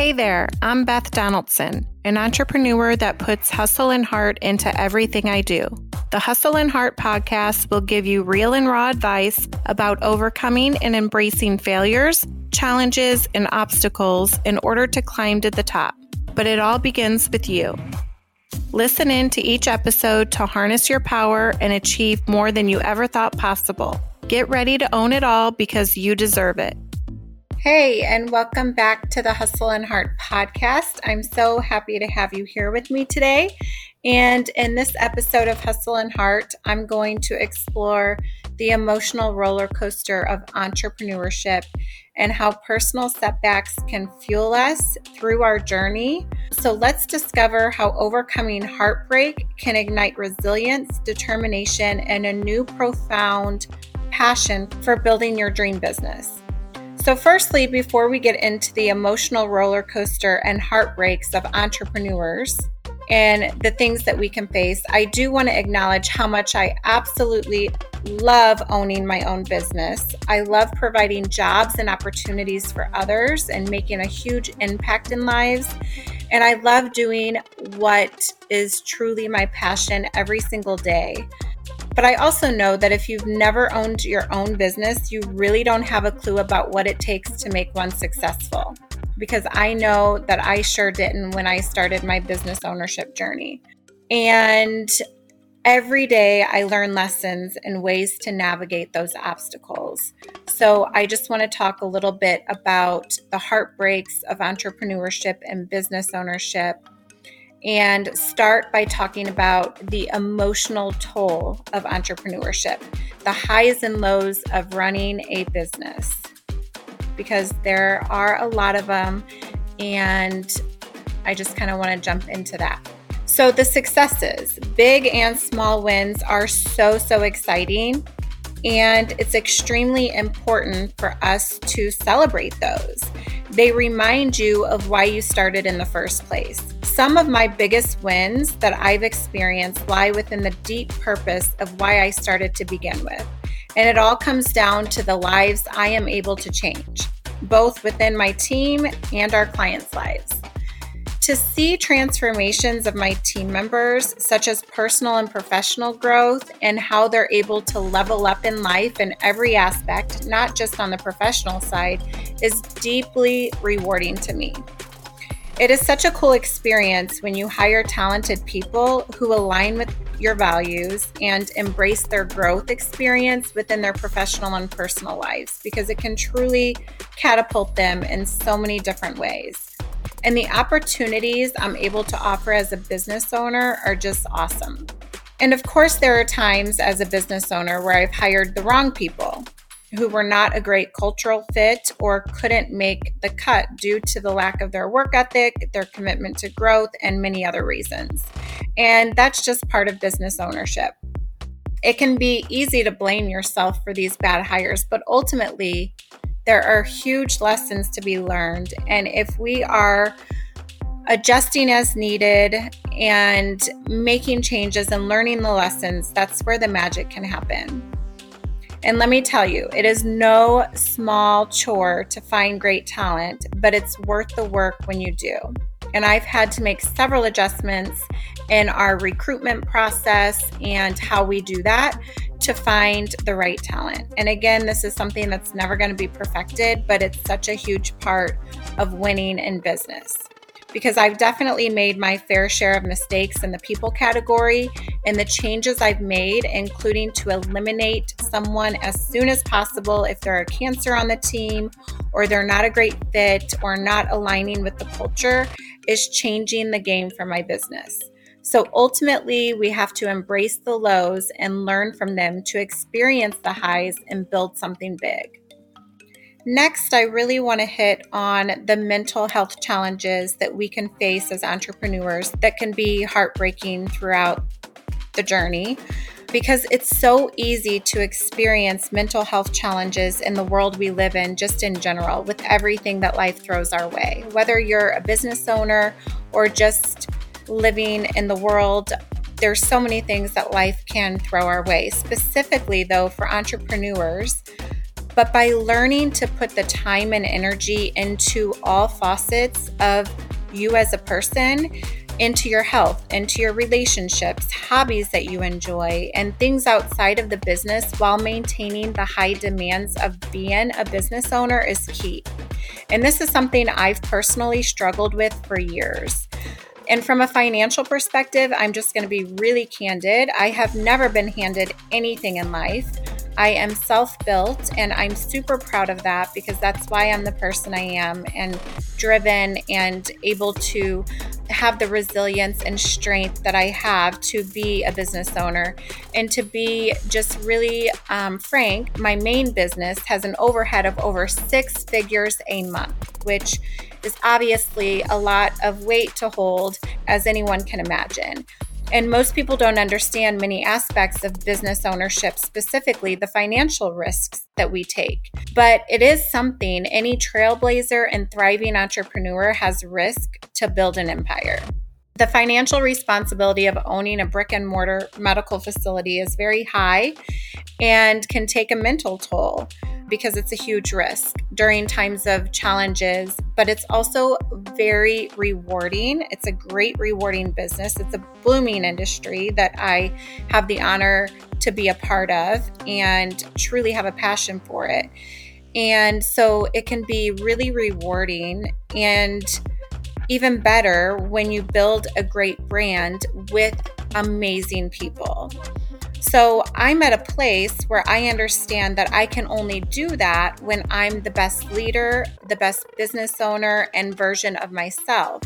Hey there, I'm Beth Donaldson, an entrepreneur that puts hustle and heart into everything I do. The Hustle and Heart podcast will give you real and raw advice about overcoming and embracing failures, challenges, and obstacles in order to climb to the top. But it all begins with you. Listen in to each episode to harness your power and achieve more than you ever thought possible. Get ready to own it all because you deserve it. Hey, and welcome back to the Hustle and Heart podcast. I'm so happy to have you here with me today. And in this episode of Hustle and Heart, I'm going to explore the emotional roller coaster of entrepreneurship and how personal setbacks can fuel us through our journey. So let's discover how overcoming heartbreak can ignite resilience, determination, and a new profound passion for building your dream business. So firstly, before we get into the emotional roller coaster and heartbreaks of entrepreneurs and the things that we can face, I do want to acknowledge how much I absolutely love owning my own business. I love providing jobs and opportunities for others and making a huge impact in lives. And I love doing what is truly my passion every single day. But I also know that if you've never owned your own business, you really don't have a clue about what it takes to make one successful. Because I know that I sure didn't when I started my business ownership journey. And every day I learn lessons and ways to navigate those obstacles. So I just want to talk a little bit about the heartbreaks of entrepreneurship and business ownership, and start by talking about the emotional toll of entrepreneurship, the highs and lows of running a business, because there are a lot of them, and I just kind of want to jump into that. So the successes, big and small wins, are so exciting, and it's extremely important for us to celebrate those. They remind you of why you started in the first place. Some of my biggest wins that I've experienced lie within the deep purpose of why I started to begin with. And it all comes down to the lives I am able to change, both within my team and our clients' lives. To see transformations of my team members, such as personal and professional growth, and how they're able to level up in life in every aspect, not just on the professional side, is deeply rewarding to me. It is such a cool experience when you hire talented people who align with your values and embrace their growth experience within their professional and personal lives, because it can truly catapult them in so many different ways. And the opportunities I'm able to offer as a business owner are just awesome. And of course, there are times as a business owner where I've hired the wrong people who were not a great cultural fit or couldn't make the cut due to the lack of their work ethic, their commitment to growth, and many other reasons. And that's just part of business ownership. It can be easy to blame yourself for these bad hires, but ultimately, there are huge lessons to be learned. And if we are adjusting as needed and making changes and learning the lessons, that's where the magic can happen. And let me tell you, it is no small chore to find great talent, but it's worth the work when you do. And I've had to make several adjustments in our recruitment process and how we do that to find the right talent. And again, this is something that's never going to be perfected, but it's such a huge part of winning in business. Because I've definitely made my fair share of mistakes in the people category, and the changes I've made, including to eliminate someone as soon as possible if they're a cancer on the team, or they're not a great fit, or not aligning with the culture, is changing the game for my business. So ultimately, we have to embrace the lows and learn from them to experience the highs and build something big. Next, I really want to hit on the mental health challenges that we can face as entrepreneurs that can be heartbreaking throughout the journey, because it's so easy to experience mental health challenges in the world we live in, just in general, with everything that life throws our way. Whether you're a business owner or just living in the world, there's so many things that life can throw our way. Specifically, though, for entrepreneurs, but by learning to put the time and energy into all facets of you as a person, into your health, into your relationships, hobbies that you enjoy, and things outside of the business while maintaining the high demands of being a business owner is key. And this is something I've personally struggled with for years. And from a financial perspective, I'm just going to be really candid. I have never been handed anything in life. I am self-built, and I'm super proud of that because that's why I'm the person I am, and driven and able to have the resilience and strength that I have to be a business owner. And to be just really frank, my main business has an overhead of over 6 figures a month, which is obviously a lot of weight to hold, as anyone can imagine. And most people don't understand many aspects of business ownership, specifically the financial risks that we take. But it is something any trailblazer and thriving entrepreneur has risk to build an empire. The financial responsibility of owning a brick and mortar medical facility is very high and can take a mental toll because it's a huge risk during times of challenges, but it's also very rewarding. It's a great rewarding business. It's a booming industry that I have the honor to be a part of and truly have a passion for it. And so it can be really rewarding and even better when you build a great brand with amazing people. So I'm at a place where I understand that I can only do that when I'm the best leader, the best business owner, and version of myself.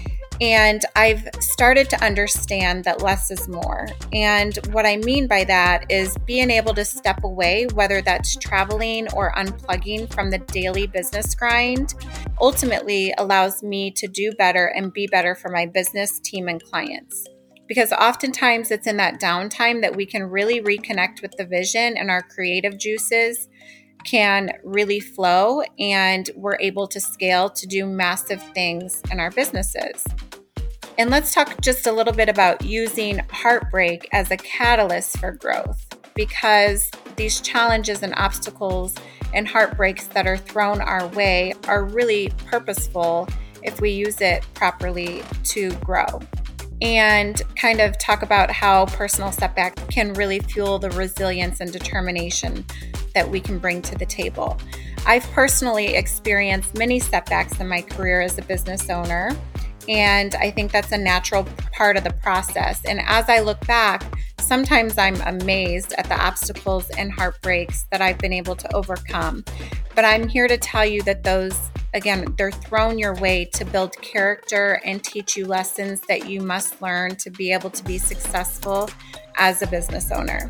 And I've started to understand that less is more. And what I mean by that is being able to step away, whether that's traveling or unplugging from the daily business grind, ultimately allows me to do better and be better for my business team and clients. Because oftentimes it's in that downtime that we can really reconnect with the vision, and our creative juices can really flow, and we're able to scale to do massive things in our businesses. And let's talk just a little bit about using heartbreak as a catalyst for growth, because these challenges and obstacles and heartbreaks that are thrown our way are really purposeful if we use it properly to grow. And kind of talk about how personal setbacks can really fuel the resilience and determination that we can bring to the table. I've personally experienced many setbacks in my career as a business owner, and I think that's a natural part of the process. And as I look back, sometimes I'm amazed at the obstacles and heartbreaks that I've been able to overcome. But I'm here to tell you that those, again, they're thrown your way to build character and teach you lessons that you must learn to be able to be successful as a business owner.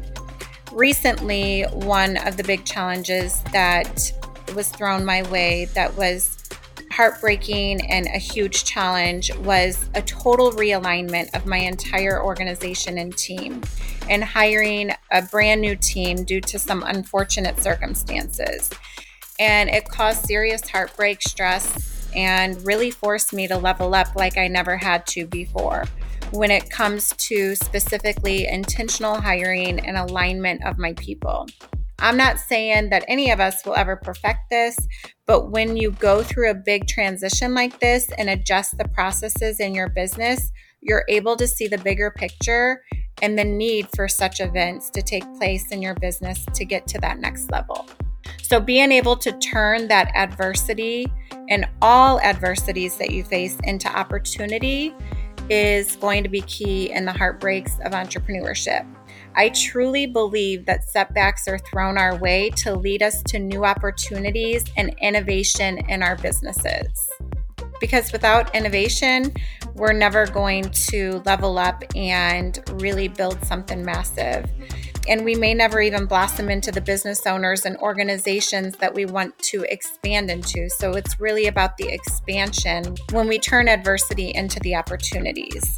Recently, one of the big challenges that was thrown my way that was heartbreaking and a huge challenge was a total realignment of my entire organization and team, and hiring a brand new team due to some unfortunate circumstances. And it caused serious heartbreak, stress, and really forced me to level up like I never had to before when it comes to specifically intentional hiring and alignment of my people. I'm not saying that any of us will ever perfect this, but when you go through a big transition like this and adjust the processes in your business, you're able to see the bigger picture and the need for such events to take place in your business to get to that next level. So being able to turn that adversity and all adversities that you face into opportunity is going to be key in the heartbreaks of entrepreneurship. I truly believe that setbacks are thrown our way to lead us to new opportunities and innovation in our businesses. Because without innovation, we're never going to level up and really build something massive. And we may never even blossom into the business owners and organizations that we want to expand into. So it's really about the expansion when we turn adversity into the opportunities.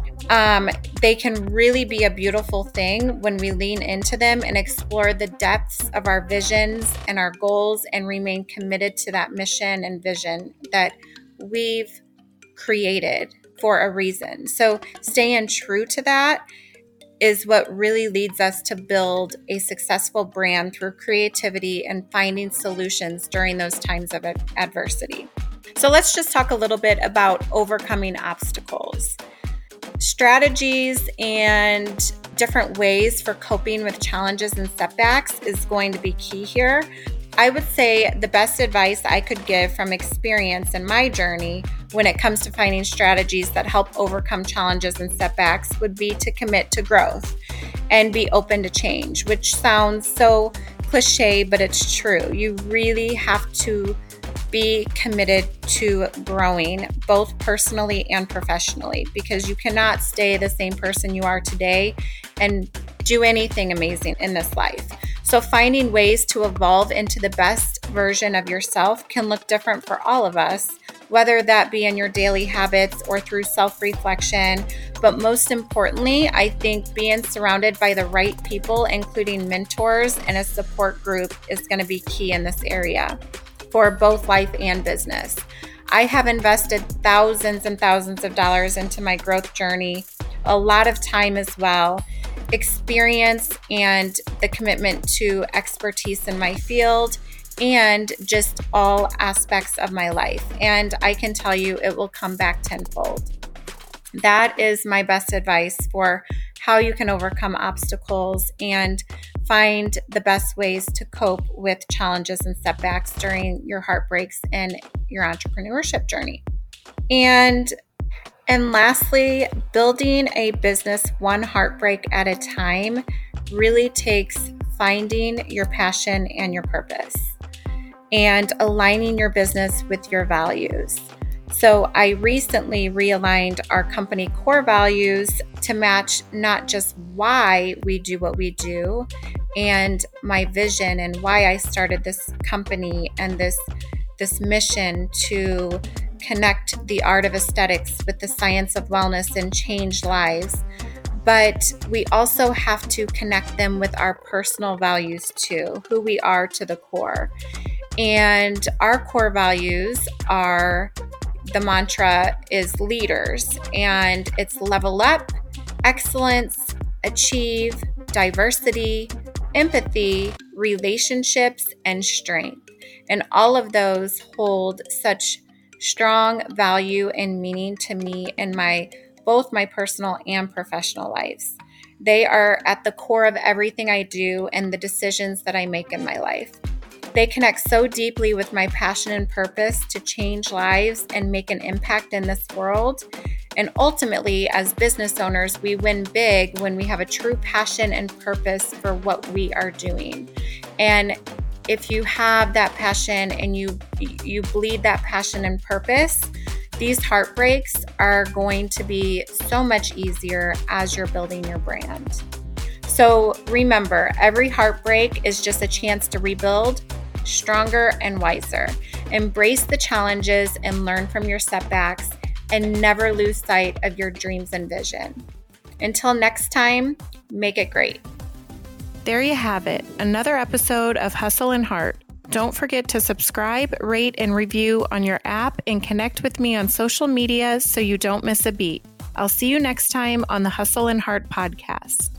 They can really be a beautiful thing when we lean into them and explore the depths of our visions and our goals and remain committed to that mission and vision that we've created for a reason. So staying true to that is what really leads us to build a successful brand through creativity and finding solutions during those times of adversity. So let's just talk a little bit about overcoming obstacles. Strategies and different ways for coping with challenges and setbacks is going to be key here. I would say the best advice I could give from experience in my journey when it comes to finding strategies that help overcome challenges and setbacks would be to commit to growth and be open to change, which sounds so cliche, but it's true. You really have to be committed to growing both personally and professionally, because you cannot stay the same person you are today and do anything amazing in this life. So finding ways to evolve into the best version of yourself can look different for all of us, whether that be in your daily habits or through self-reflection. But most importantly, I think being surrounded by the right people, including mentors and a support group, is going to be key in this area for both life and business. I have invested thousands and thousands of dollars into my growth journey, a lot of time as well, experience, and the commitment to expertise in my field and just all aspects of my life. And I can tell you it will come back tenfold. That is my best advice for how you can overcome obstacles and find the best ways to cope with challenges and setbacks during your heartbreaks and your entrepreneurship journey. And lastly, building a business one heartbreak at a time really takes finding your passion and your purpose and aligning your business with your values. So I recently realigned our company core values to match not just why we do what we do and my vision and why I started this company and this mission to connect the art of aesthetics with the science of wellness and change lives. But we also have to connect them with our personal values too, who we are to the core. And our core values are, the mantra is leaders, and it's level up, excellence, achieve, diversity, empathy, relationships, and strength. And all of those hold such strong value and meaning to me in both my personal and professional lives. They are at the core of everything I do and the decisions that I make in my life. They connect so deeply with my passion and purpose to change lives and make an impact in this world. And ultimately, as business owners, we win big when we have a true passion and purpose for what we are doing. And if you have that passion and you bleed that passion and purpose, these heartbreaks are going to be so much easier as you're building your brand. So remember, every heartbreak is just a chance to rebuild stronger and wiser. Embrace the challenges and learn from your setbacks, and never lose sight of your dreams and vision. Until next time, make it great. There you have it, another episode of Hustle and Heart. Don't forget to subscribe, rate, and review on your app, and connect with me on social media so you don't miss a beat. I'll see you next time on the Hustle and Heart podcast.